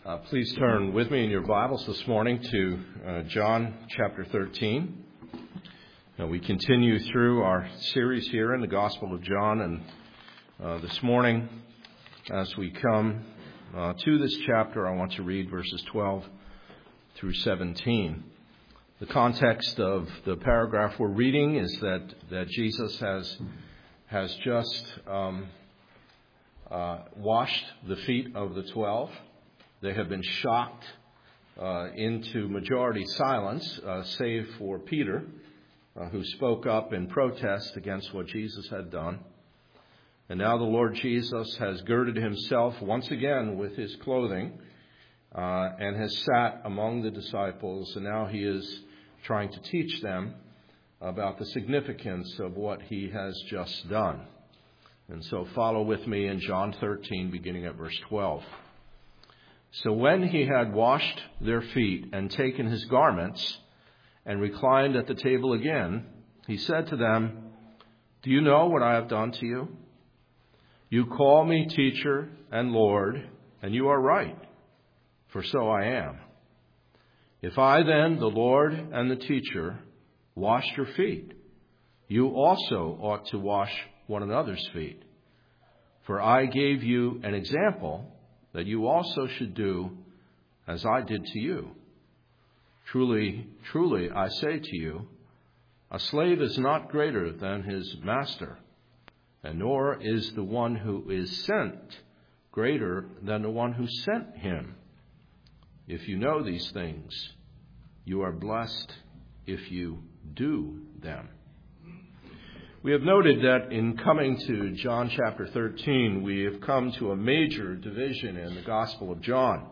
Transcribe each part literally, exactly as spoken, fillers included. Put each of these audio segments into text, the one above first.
Uh, please turn with me in your Bibles this morning to uh, John chapter thirteen. Now, we continue through our series here in the Gospel of John, and uh, this morning, as we come uh, to this chapter, I want to read verses twelve through seventeen. The context of the paragraph we're reading is that, that Jesus has, has just um, uh, washed the feet of the twelve. They have been shocked uh, into majority silence, uh, save for Peter, uh, who spoke up in protest against what Jesus had done. And now the Lord Jesus has girded himself once again with his clothing uh, and has sat among the disciples. And now he is trying to teach them about the significance of what he has just done. And so follow with me in John thirteen, beginning at verse twelve. So when he had washed their feet and taken his garments and reclined at the table again, he said to them, "Do you know what I have done to you? You call me teacher and Lord, and you are right, for so I am. If I then, the Lord and the teacher, washed your feet, you also ought to wash one another's feet. For I gave you an example that you also should do as I did to you. Truly, truly, I say to you, a slave is not greater than his master, and nor is the one who is sent greater than the one who sent him. If you know these things, you are blessed if you do them." We have noted that in coming to John chapter thirteen, we have come to a major division in the Gospel of John.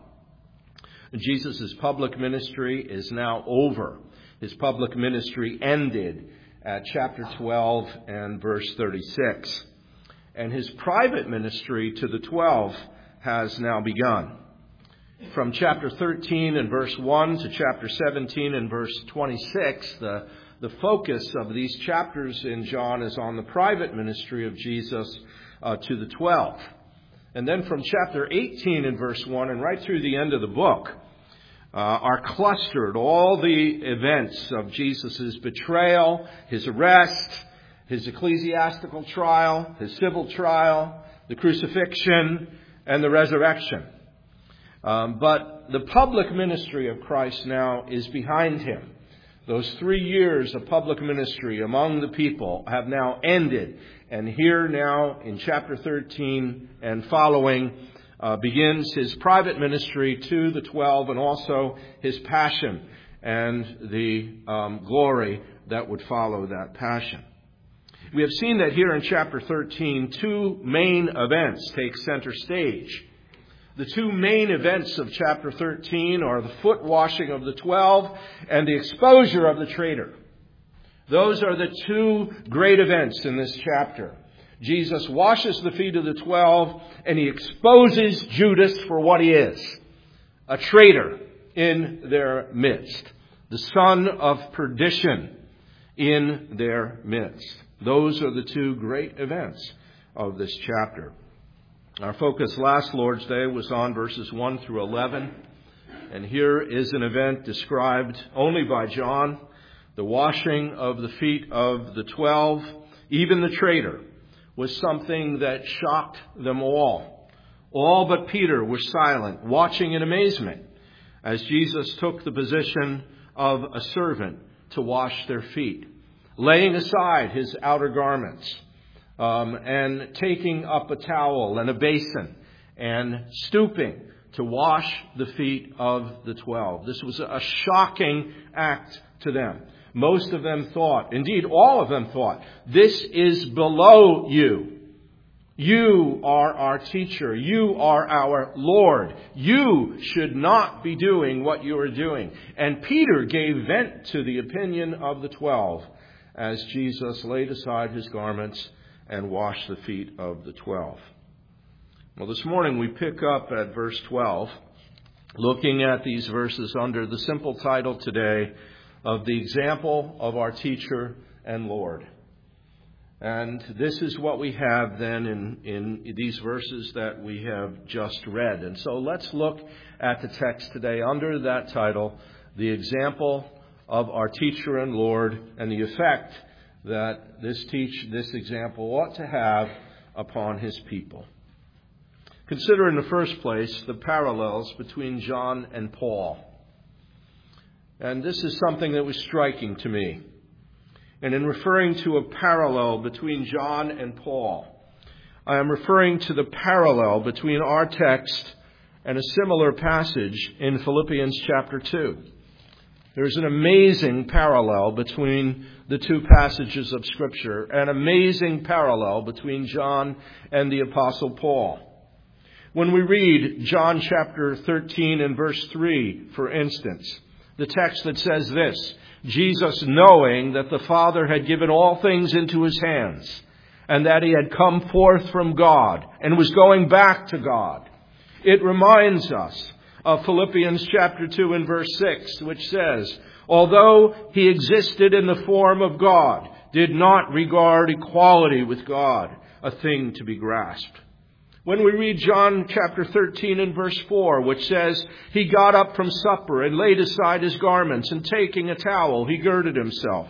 Jesus' public ministry is now over. His public ministry ended at chapter twelve and verse thirty-six. And his private ministry to the twelve has now begun. From chapter thirteen and verse one to chapter seventeen and verse twenty-six, the The focus of these chapters in John is on the private ministry of Jesus uh, to the twelve. And then from chapter eighteen and verse one and right through the end of the book uh, are clustered all the events of Jesus' betrayal, his arrest, his ecclesiastical trial, his civil trial, the crucifixion, and the resurrection. Um, but the public ministry of Christ now is behind him. Those three years of public ministry among the people have now ended. And here now in chapter thirteen and following uh, begins his private ministry to the twelve, and also his passion and the um, glory that would follow that passion. We have seen that here in chapter thirteen, two main events take center stage. The two main events of chapter thirteen are the foot washing of the twelve and the exposure of the traitor. Those are the two great events in this chapter. Jesus washes the feet of the twelve and he exposes Judas for what he is, a traitor in their midst, the son of perdition in their midst. Those are the two great events of this chapter. Our focus last Lord's Day was on verses one through eleven. And here is an event described only by John, the washing of the feet of the twelve. Even the traitor was something that shocked them all. All but Peter were silent, watching in amazement as Jesus took the position of a servant to wash their feet, laying aside his outer garments. Um, and taking up a towel and a basin and stooping to wash the feet of the twelve. This was a shocking act to them. Most of them thought, indeed all of them thought, this is below you. You are our teacher. You are our Lord. You should not be doing what you are doing. And Peter gave vent to the opinion of the twelve as Jesus laid aside his garments and wash the feet of the twelve. Well, this morning we pick up at verse twelve, looking at these verses under the simple title today of the example of our teacher and Lord. And this is what we have then in, in these verses that we have just read. And so let's look at the text today under that title, The Example of Our Teacher and Lord, and the effect that this teach, this example ought to have upon his people. Consider in the first place the parallels between John and Paul. And this is something that was striking to me. And in referring to a parallel between John and Paul, I am referring to the parallel between our text and a similar passage in Philippians chapter two. There's an amazing parallel between the two passages of Scripture, an amazing parallel between John and the Apostle Paul. When we read John chapter thirteen and verse three, for instance, the text that says this, Jesus, knowing that the Father had given all things into his hands, and that he had come forth from God and was going back to God. It reminds us of Philippians chapter two and verse six, which says, although he existed in the form of God, did not regard equality with God a thing to be grasped. When we read John chapter thirteen and verse four, which says, he got up from supper and laid aside his garments, and taking a towel, he girded himself.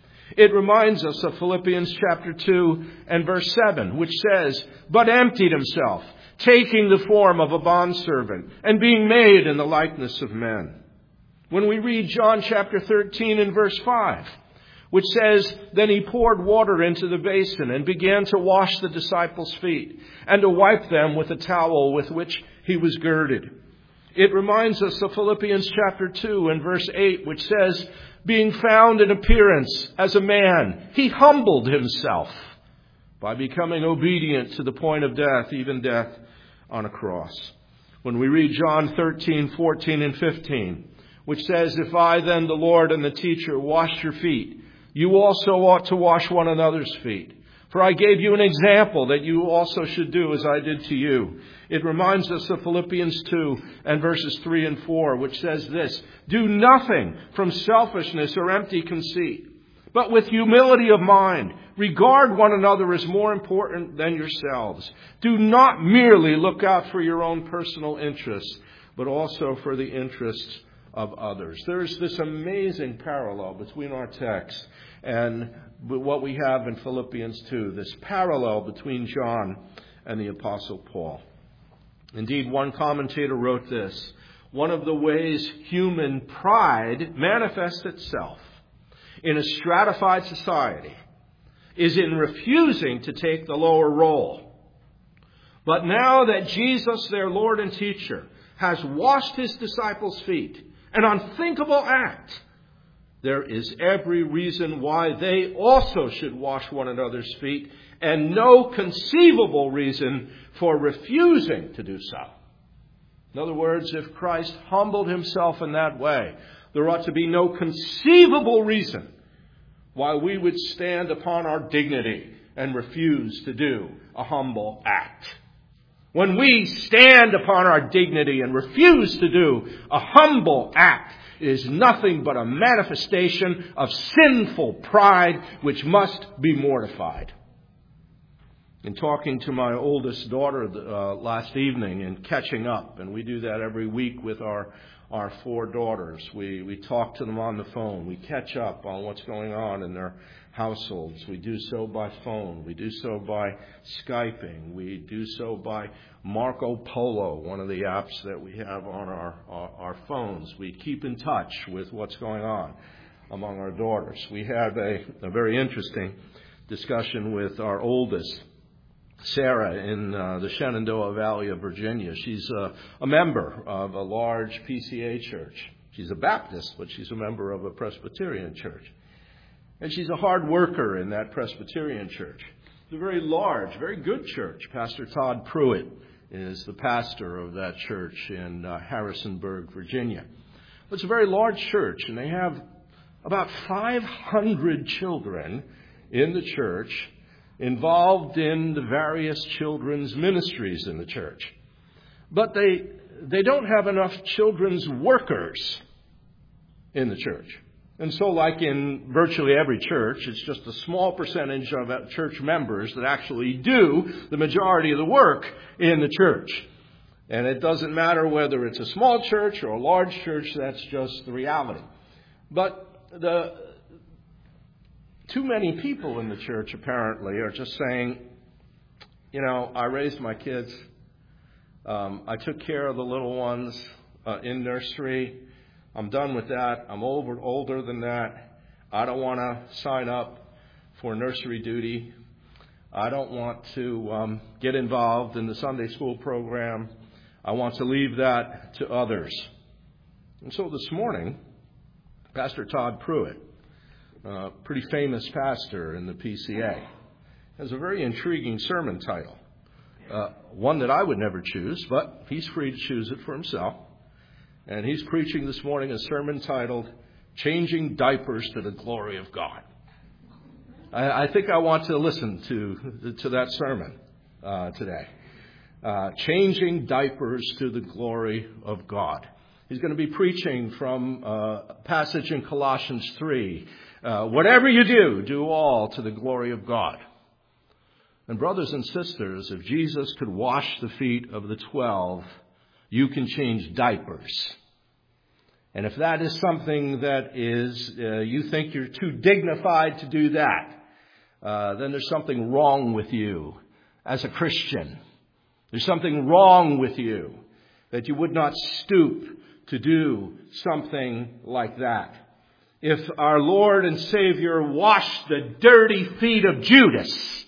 It reminds us of Philippians chapter two and verse seven, which says, but emptied himself, taking the form of a bondservant, and being made in the likeness of men. When we read John chapter thirteen and verse five, which says, then he poured water into the basin and began to wash the disciples' feet and to wipe them with a towel with which he was girded. It reminds us of Philippians chapter two and verse eight, which says, being found in appearance as a man, he humbled himself by becoming obedient to the point of death, even death on a cross. When we read John thirteen, fourteen, and fifteen, which says, if I then, the Lord and the teacher, wash your feet, you also ought to wash one another's feet. For I gave you an example that you also should do as I did to you. It reminds us of Philippians two and verses three and four, which says this, do nothing from selfishness or empty conceit, but with humility of mind, regard one another as more important than yourselves. Do not merely look out for your own personal interests, but also for the interests of others. There's this amazing parallel between our text and what we have in Philippians two, this parallel between John and the Apostle Paul. Indeed, one commentator wrote this, one of the ways human pride manifests itself in a stratified society is in refusing to take the lower role. But now that Jesus, their Lord and teacher, has washed his disciples' feet, an unthinkable act, there is every reason why they also should wash one another's feet, and no conceivable reason for refusing to do so. In other words, if Christ humbled himself in that way, there ought to be no conceivable reason why we would stand upon our dignity and refuse to do a humble act. When we stand upon our dignity and refuse to do a humble act, it is nothing but a manifestation of sinful pride which must be mortified. In talking to my oldest daughter uh, last evening and catching up, and we do that every week with our our four daughters, we, we talk to them on the phone. We catch up on what's going on in their households. We do so by phone. We do so by Skyping. We do so by Marco Polo, one of the apps that we have on our, our, our phones. We keep in touch with what's going on among our daughters. We had a, a very interesting discussion with our oldest, Sarah, in uh, the Shenandoah Valley of Virginia. She's uh, a member of a large P C A church. She's a Baptist, but she's a member of a Presbyterian church. And she's a hard worker in that Presbyterian church. It's a very large, very good church. Pastor Todd Pruitt is the pastor of that church in uh, Harrisonburg, Virginia. But it's a very large church, and they have about five hundred children in the church involved in the various children's ministries in the church. But they they don't have enough children's workers in the church. And so like in virtually every church, it's just a small percentage of church members that actually do the majority of the work in the church. And it doesn't matter whether it's a small church or a large church, that's just the reality. But the too many people in the church apparently are just saying, you know, I raised my kids. Um, I took care of the little ones uh, in nursery. I'm done with that. I'm over, older than that. I don't want to sign up for nursery duty. I don't want to um, get involved in the Sunday school program. I want to leave that to others. And so this morning, Pastor Todd Pruitt, a pretty famous pastor in the P C A, has a very intriguing sermon title. Uh, one that I would never choose, but he's free to choose it for himself. And he's preaching this morning a sermon titled, Changing Diapers to the Glory of God. I, I think I want to listen to, to that sermon uh, today. Uh, changing diapers to the glory of God. He's going to be preaching from uh, a passage in Colossians three. Uh, whatever you do, do all to the glory of God. And brothers and sisters, if Jesus could wash the feet of the twelve, you can change diapers. And if that is something that is, uh, you think you're too dignified to do that, uh, then there's something wrong with you as a Christian. There's something wrong with you that you would not stoop to do something like that. If our Lord and Savior washed the dirty feet of Judas,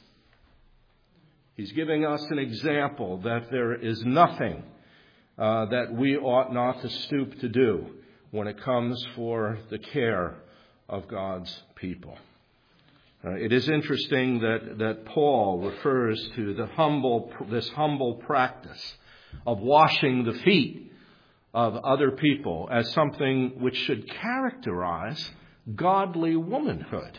He's giving us an example that there is nothing uh, that we ought not to stoop to do when it comes for the care of God's people. Uh, it is interesting that, that Paul refers to the humble, this humble practice of washing the feet of other people as something which should characterize godly womanhood.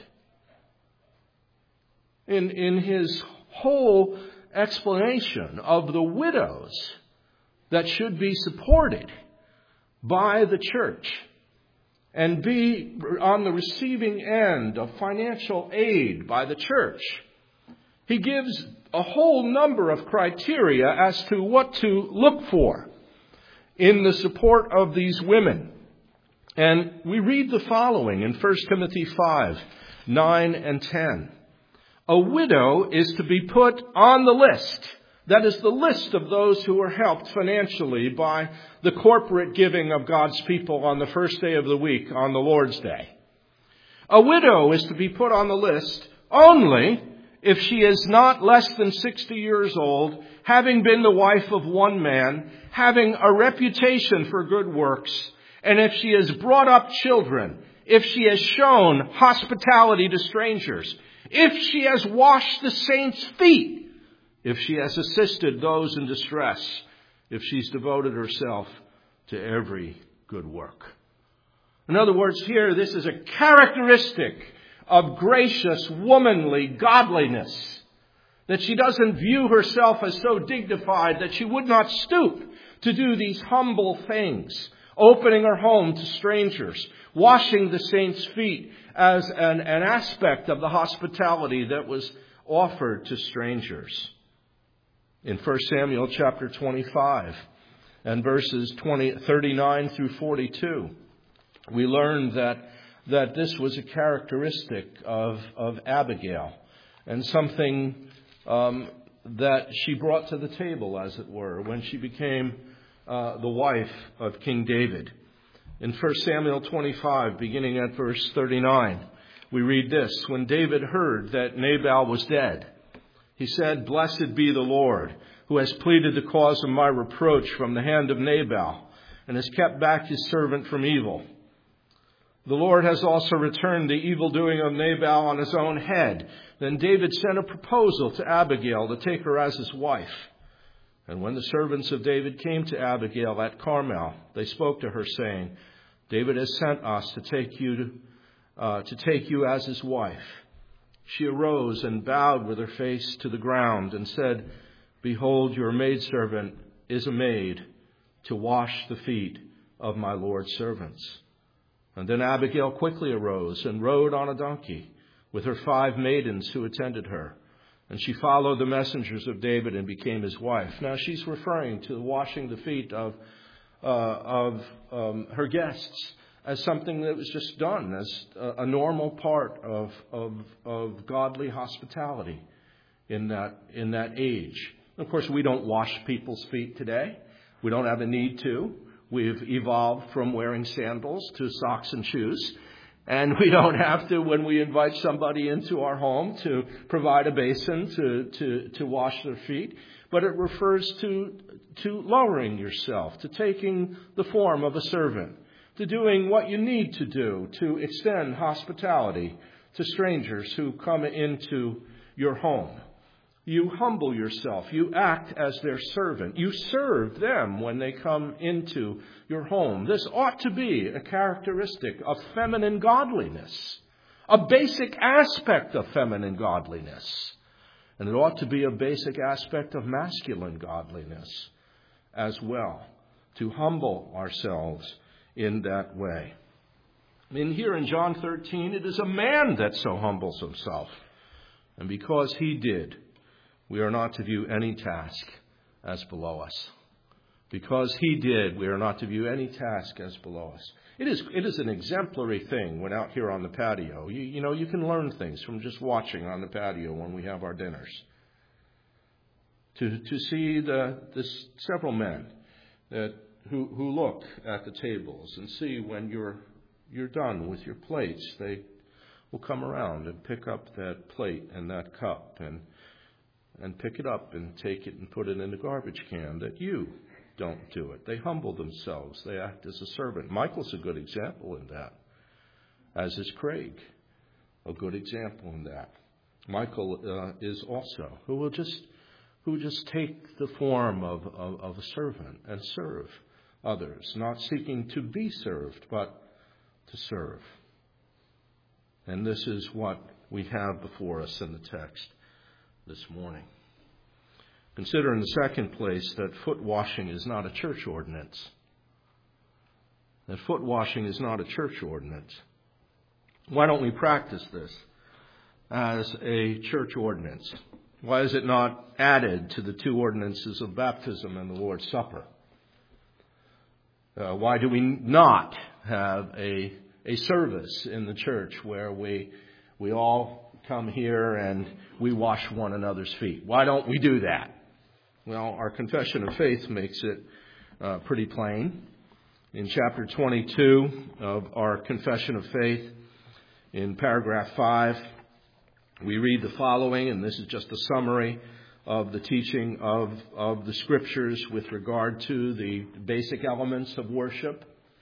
In, in his whole explanation of the widows that should be supported by the church and be on the receiving end of financial aid by the church, he gives a whole number of criteria as to what to look for in the support of these women. And we read the following in First Timothy five, nine and ten. A widow is to be put on the list. That is the list of those who are helped financially by the corporate giving of God's people on the first day of the week, on the Lord's Day. A widow is to be put on the list only if she is not less than sixty years old, having been the wife of one man, having a reputation for good works, and if she has brought up children, if she has shown hospitality to strangers, if she has washed the saints' feet, if she has assisted those in distress, if she's devoted herself to every good work. In other words, here, this is a characteristic of gracious, womanly godliness, that she doesn't view herself as so dignified that she would not stoop to do these humble things, opening her home to strangers, washing the saints' feet as an, an aspect of the hospitality that was offered to strangers. In First Samuel chapter twenty-five and verses twenty, thirty-nine through forty-two, we learn that, that this was a characteristic of, of Abigail and something um, that she brought to the table, as it were, when she became uh, the wife of King David. In First Samuel twenty-five, beginning at verse thirty-nine, we read this. When David heard that Nabal was dead, he said, "Blessed be the Lord, who has pleaded the cause of my reproach from the hand of Nabal, and has kept back his servant from evil. The Lord has also returned the evil doing of Nabal on his own head." Then David sent a proposal to Abigail to take her as his wife. And when the servants of David came to Abigail at Carmel, they spoke to her, saying, "David has sent us to take you to, uh, to take you as his wife." She arose and bowed with her face to the ground and said, "Behold, your maidservant is a maid to wash the feet of my Lord's servants." And then Abigail quickly arose and rode on a donkey with her five maidens who attended her. And she followed the messengers of David and became his wife. Now she's referring to washing the feet of uh, of um, her guests as something that was just done, as a, a normal part of, of of godly hospitality in that in that age. Of course, we don't wash people's feet today. We don't have a need to. We've evolved from wearing sandals to socks and shoes. And we don't have to, when we invite somebody into our home, to provide a basin to, to, to wash their feet. But it refers to, to lowering yourself, to taking the form of a servant, to doing what you need to do to extend hospitality to strangers who come into your home. You humble yourself. You act as their servant. You serve them when they come into your home. This ought to be a characteristic of feminine godliness, a basic aspect of feminine godliness. And it ought to be a basic aspect of masculine godliness as well, to humble ourselves in that way. And here in John thirteen, it is a man that so humbles himself. And because he did, we are not to view any task as below us. Because he did, we are not to view any task as below us. It is it is an exemplary thing when out here on the patio. You, you know, you can learn things from just watching on the patio when we have our dinners. To to see the, the several men that who, who look at the tables and see when you're you're done with your plates, they will come around and pick up that plate and that cup and and pick it up and take it and put it in the garbage can, that you don't do it. They humble themselves. They act as a servant. Michael's a good example in that, as is Craig, a good example in that. Michael uh, is also, who will just who will just take the form of, of, of a servant and serve others, not seeking to be served, but to serve. And this is what we have before us in the text this morning. Consider in the second place that foot washing is not a church ordinance. That foot washing is not a church ordinance. Why don't we practice this as a church ordinance? Why is it not added to the two ordinances of baptism and the Lord's Supper? Uh, why do we not have a a service in the church where we we all come here and we wash one another's feet? Why don't we do that? Well, our confession of faith makes it uh, pretty plain. In chapter twenty-two of our confession of faith, in paragraph five, we read the following, and this is just a summary of the teaching of, of the Scriptures with regard to the basic elements of worship.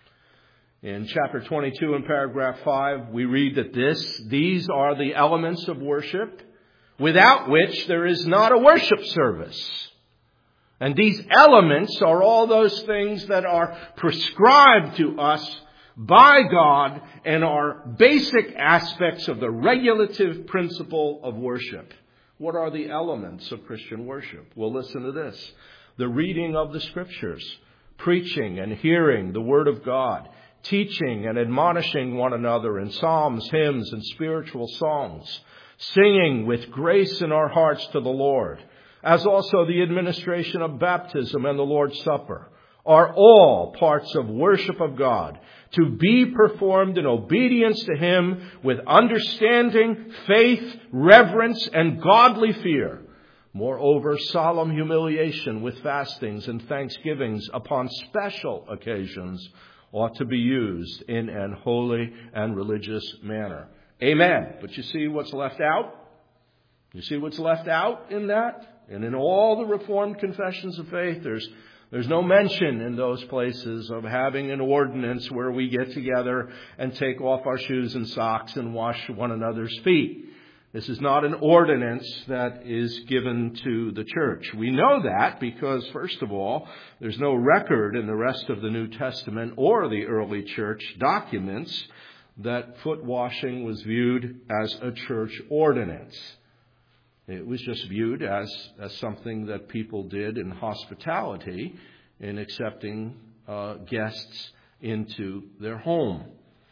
In chapter twenty-two and paragraph five, we read that this, these are the elements of worship without which there is not a worship service. And these elements are all those things that are prescribed to us by God and are basic aspects of the regulative principle of worship. What are the elements of Christian worship? Well, listen to this. The reading of the Scriptures, preaching and hearing the Word of God, teaching and admonishing one another in psalms, hymns, and spiritual songs, singing with grace in our hearts to the Lord, as also the administration of baptism and the Lord's Supper, are all parts of worship of God, to be performed in obedience to Him with understanding, faith, reverence, and godly fear. Moreover, solemn humiliation with fastings and thanksgivings upon special occasions ought to be used in an holy and religious manner. Amen. But you see what's left out? You see what's left out in that? And in all the Reformed confessions of faith, there's there's no mention in those places of having an ordinance where we get together and take off our shoes and socks and wash one another's feet. This is not an ordinance that is given to the church. We know that because, first of all, there's no record in the rest of the New Testament or the early church documents that foot washing was viewed as a church ordinance. It was just viewed as, as something that people did in hospitality in accepting uh, guests into their home.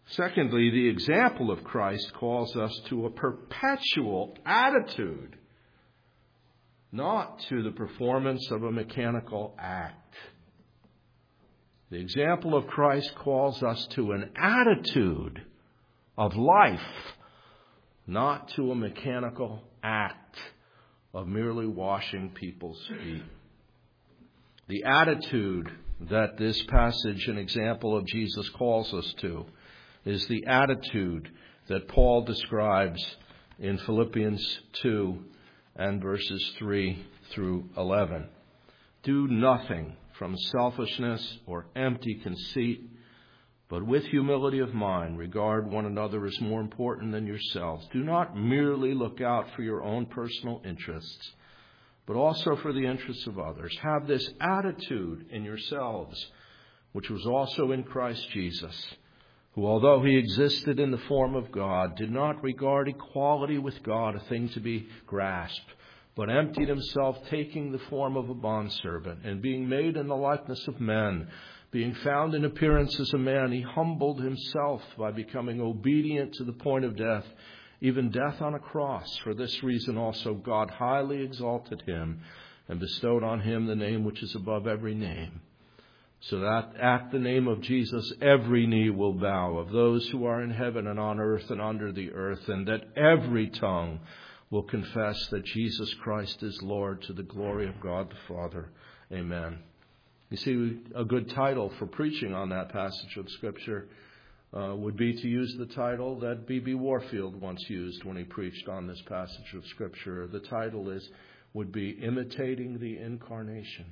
Secondly, the example of Christ calls us to a perpetual attitude, not to the performance of a mechanical act. The example of Christ calls us to an attitude of life, not to a mechanical act of merely washing people's feet. The attitude that this passage, an example of Jesus, calls us to is the attitude that Paul describes in Philippians two and verses three through eleven. Do nothing from selfishness or empty conceit, but with humility of mind, regard one another as more important than yourselves. Do not merely look out for your own personal interests, but also for the interests of others. Have this attitude in yourselves, which was also in Christ Jesus, who, although he existed in the form of God, did not regard equality with God a thing to be grasped, but emptied himself, taking the form of a bondservant, and being made in the likeness of men. Being found in appearance as a man, he humbled himself by becoming obedient to the point of death, even death on a cross. For this reason also God highly exalted him and bestowed on him the name which is above every name, so that at the name of Jesus every knee will bow, of those who are in heaven and on earth and under the earth, and that every tongue will confess that Jesus Christ is Lord, to the glory of God the Father. Amen. You see, a good title for preaching on that passage of Scripture uh, would be to use the title that B B Warfield once used when he preached on this passage of Scripture. The title is would be Imitating the Incarnation.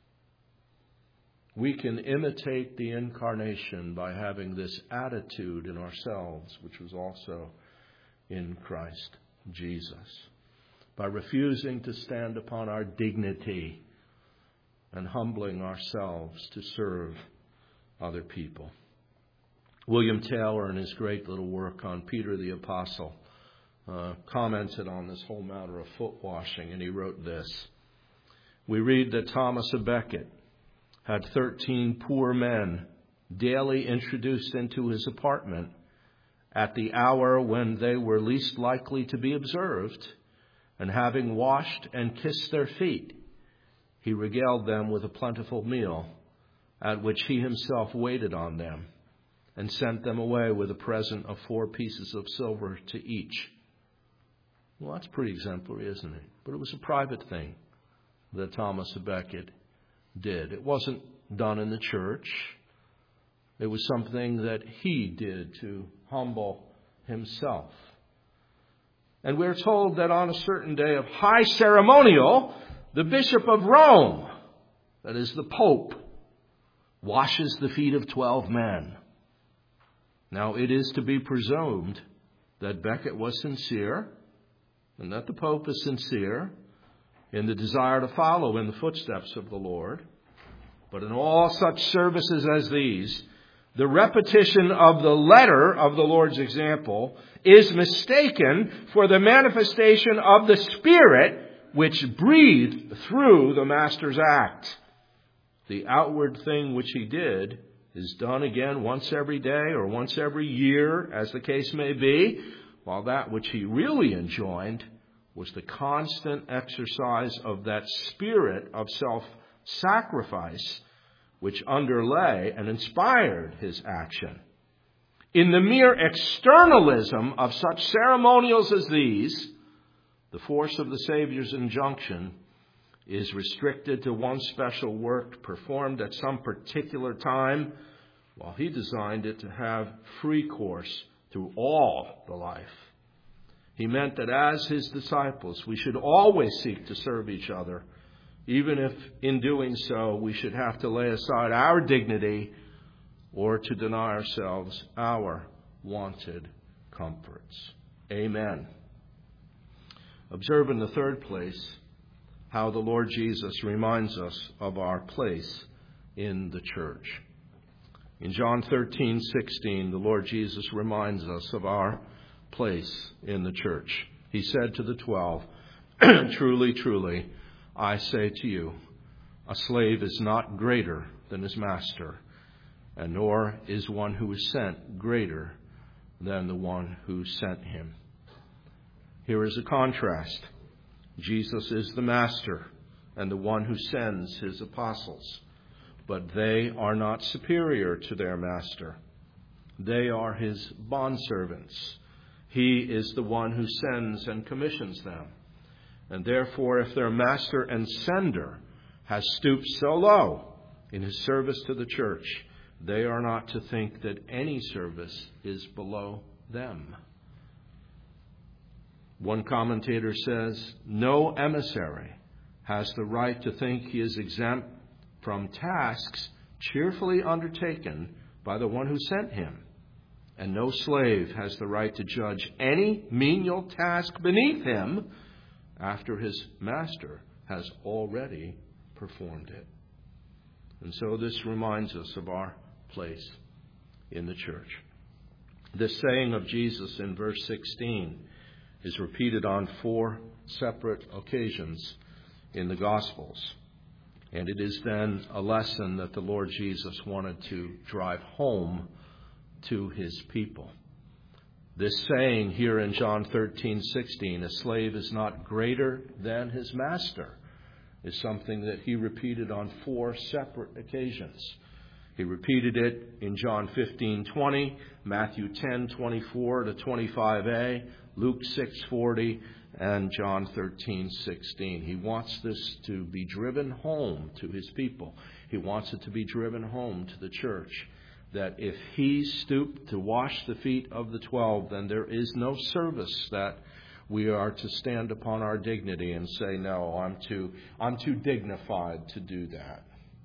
We can imitate the Incarnation by having this attitude in ourselves, which was also in Christ Jesus, by refusing to stand upon our dignity and humbling ourselves to serve other people. William Taylor, in his great little work on Peter the Apostle, uh, commented on this whole matter of foot washing, and he wrote this. We read that Thomas à Becket had thirteen poor men daily introduced into his apartment at the hour when they were least likely to be observed, and having washed and kissed their feet, he regaled them with a plentiful meal, at which he himself waited on them, and sent them away with a present of four pieces of silver to each. Well, that's pretty exemplary, isn't it? But it was a private thing that Thomas à Becket did. It wasn't done in the church. It was something that he did to humble himself. And we're told that on a certain day of high ceremonial, the Bishop of Rome, that is the Pope, washes the feet of twelve men. Now, it is to be presumed that Becket was sincere and that the Pope is sincere in the desire to follow in the footsteps of the Lord. But in all such services as these, the repetition of the letter of the Lord's example is mistaken for the manifestation of the Spirit which breathed through the Master's act. The outward thing which he did is done again once every day or once every year, as the case may be, while that which he really enjoined was the constant exercise of that spirit of self-sacrifice which underlay and inspired his action. In the mere externalism of such ceremonials as these, the force of the Savior's injunction is restricted to one special work performed at some particular time, while he designed it to have free course through all the life. He meant that as his disciples, we should always seek to serve each other, even if in doing so we should have to lay aside our dignity or to deny ourselves our wanted comforts. Amen. Observe in the third place how the Lord Jesus reminds us of our place in the church. In John thirteen sixteen, the Lord Jesus reminds us of our place in the church. He said to the twelve, Truly, truly, I say to you, a slave is not greater than his master, and nor is one who is sent greater than the one who sent him. Here is a contrast. Jesus is the master and the one who sends his apostles, but they are not superior to their master. They are his bondservants. He is the one who sends and commissions them. And therefore, if their master and sender has stooped so low in his service to the church, they are not to think that any service is below them. One commentator says, no emissary has the right to think he is exempt from tasks cheerfully undertaken by the one who sent him. And no slave has the right to judge any menial task beneath him after his master has already performed it. And so this reminds us of our place in the church. This saying of Jesus in verse sixteen is repeated on four separate occasions in the Gospels. And it is then a lesson that the Lord Jesus wanted to drive home to his people. This saying here in John thirteen sixteen, a slave is not greater than his master, is something that he repeated on four separate occasions. He repeated it in John fifteen twenty, Matthew ten twenty-four to twenty-five a, Luke six forty, and John thirteen sixteen. He wants this to be driven home to his people. He wants it to be driven home to the church, that if he stooped to wash the feet of the twelve, then there is no service that we are to stand upon our dignity and say, no, I'm too, I'm too dignified to do that.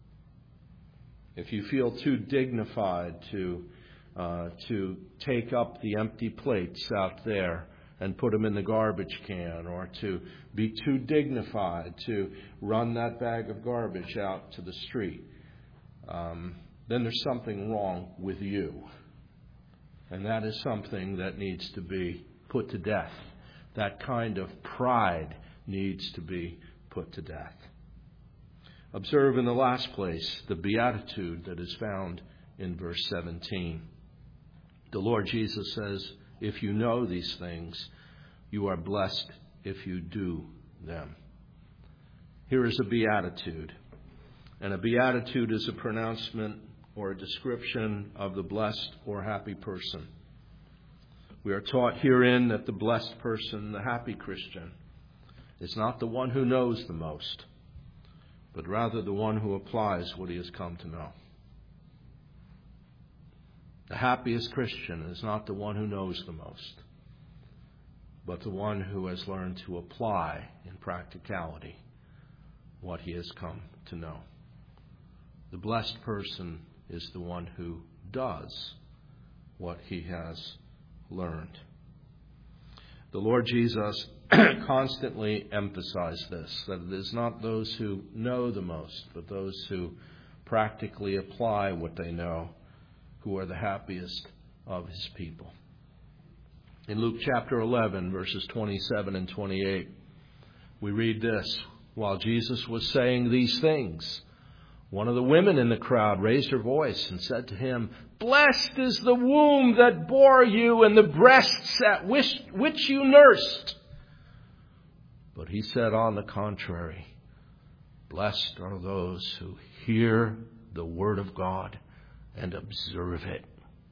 If you feel too dignified to uh, to take up the empty plates out there and put them in the garbage can, or to be too dignified to run that bag of garbage out to the street, um, then there's something wrong with you. And that is something that needs to be put to death. That kind of pride needs to be put to death. Observe in the last place the beatitude that is found in verse seventeen. The Lord Jesus says, if you know these things, you are blessed if you do them. Here is a beatitude. And a beatitude is a pronouncement or a description of the blessed or happy person. We are taught herein that the blessed person, the happy Christian, is not the one who knows the most, but rather the one who applies what he has come to know. The happiest Christian is not the one who knows the most, but the one who has learned to apply in practicality what he has come to know. The blessed person is the one who does what he has learned. The Lord Jesus constantly emphasized this, that it is not those who know the most, but those who practically apply what they know, who are the happiest of his people. In Luke chapter eleven, verses twenty-seven and twenty-eight, we read this: while Jesus was saying these things, one of the women in the crowd raised her voice and said to him, blessed is the womb that bore you and the breasts at which, which you nursed. But he said, on the contrary, blessed are those who hear the word of God and observe it.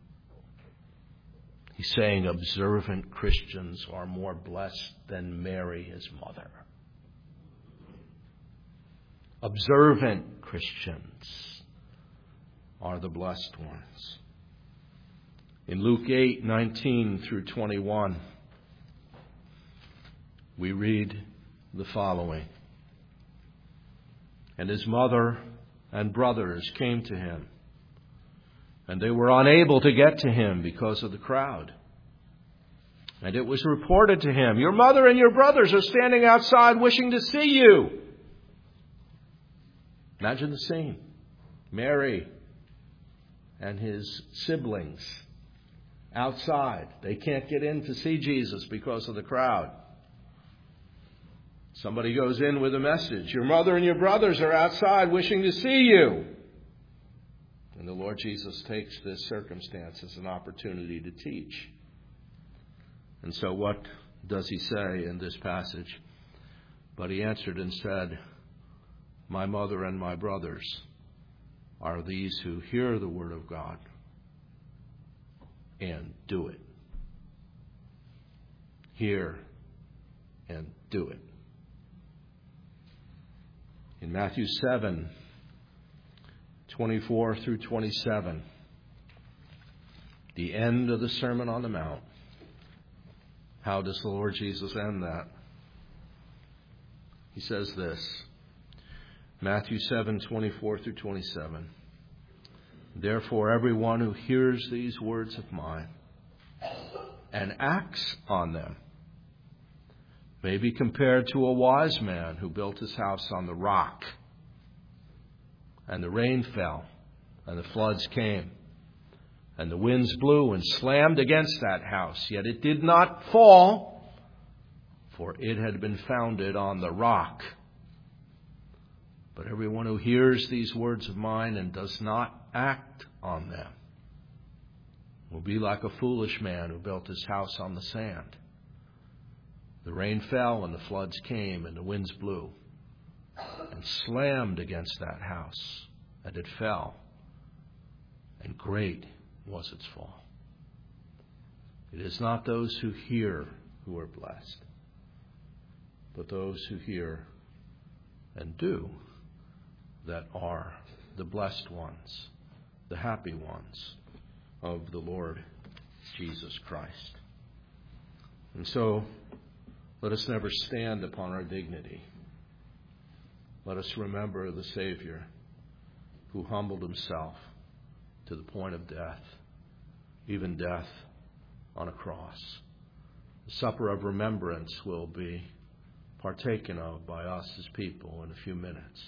He's saying observant Christians are more blessed than Mary, his mother. Observant Christians are the blessed ones. In Luke eight nineteen through twenty-one, we read the following. And his mother and brothers came to him, and they were unable to get to him because of the crowd. And it was reported to him, your mother and your brothers are standing outside wishing to see you. Imagine the scene. Mary and his siblings outside. They can't get in to see Jesus because of the crowd. Somebody goes in with a message. Your mother and your brothers are outside wishing to see you. And the Lord Jesus takes this circumstance as an opportunity to teach. And so what does he say in this passage? But he answered and said, my mother and my brothers are these who hear the word of God and do it. Hear and do it. In Matthew seven, twenty-four through twenty-seven, the end of the Sermon on the Mount, how does the Lord Jesus end that? He says this, Matthew seven, twenty-four through twenty-seven. Therefore, everyone who hears these words of mine and acts on them may be compared to a wise man who built his house on the rock. And the rain fell, and the floods came, and the winds blew and slammed against that house. Yet it did not fall, for it had been founded on the rock. But everyone who hears these words of mine and does not act on them will be like a foolish man who built his house on the sand. The rain fell and the floods came and the winds blew and slammed against that house, and it fell, and great was its fall. It is not those who hear who are blessed, but those who hear and do that are the blessed ones, the happy ones of the Lord Jesus Christ. And so, let us never stand upon our dignity. Let us remember the Savior who humbled himself to the point of death, even death on a cross. The supper of remembrance will be partaken of by us as people in a few minutes.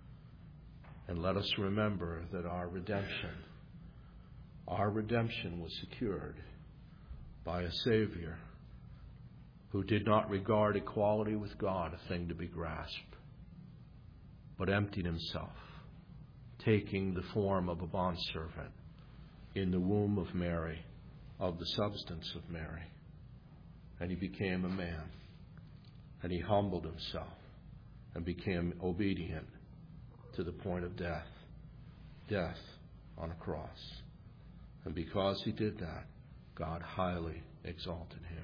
And let us remember that our redemption, our redemption was secured by a Savior who did not regard equality with God a thing to be grasped, but emptied himself, taking the form of a bondservant in the womb of Mary, of the substance of Mary. And he became a man, and he humbled himself and became obedient to the point of death, death on a cross. And because he did that, God highly exalted him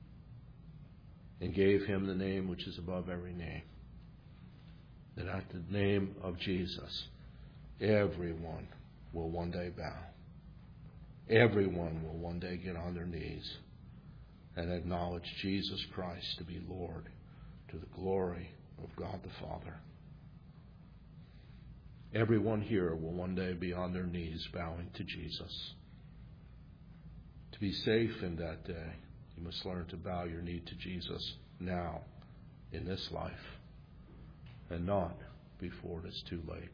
and gave him the name which is above every name, that at the name of Jesus, everyone will one day bow. Everyone will one day get on their knees and acknowledge Jesus Christ to be Lord, to the glory of God the Father. Everyone here will one day be on their knees bowing to Jesus. To be safe in that day, you must learn to bow your knee to Jesus now, in this life, and not before it is too late.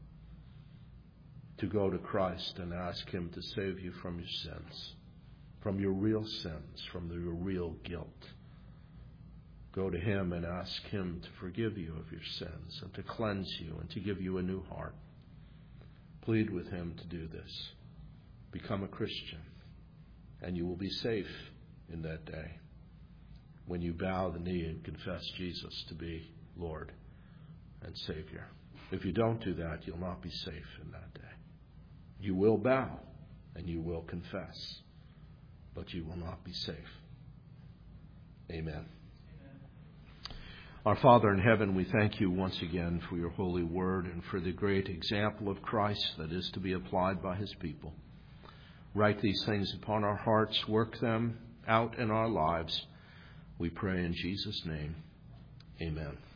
To go to Christ and ask him to save you from your sins, from your real sins, from your real guilt. Go to him and ask him to forgive you of your sins and to cleanse you and to give you a new heart. Plead with him to do this. Become a Christian, and you will be safe in that day when you bow the knee and confess Jesus to be Lord and Savior. If you don't do that, you'll not be safe in that day. You will bow and you will confess, but you will not be safe. Amen. Our Father in heaven, we thank you once again for your holy word and for the great example of Christ that is to be applied by his people. Write these things upon our hearts, work them out in our lives. We pray in Jesus' name. Amen.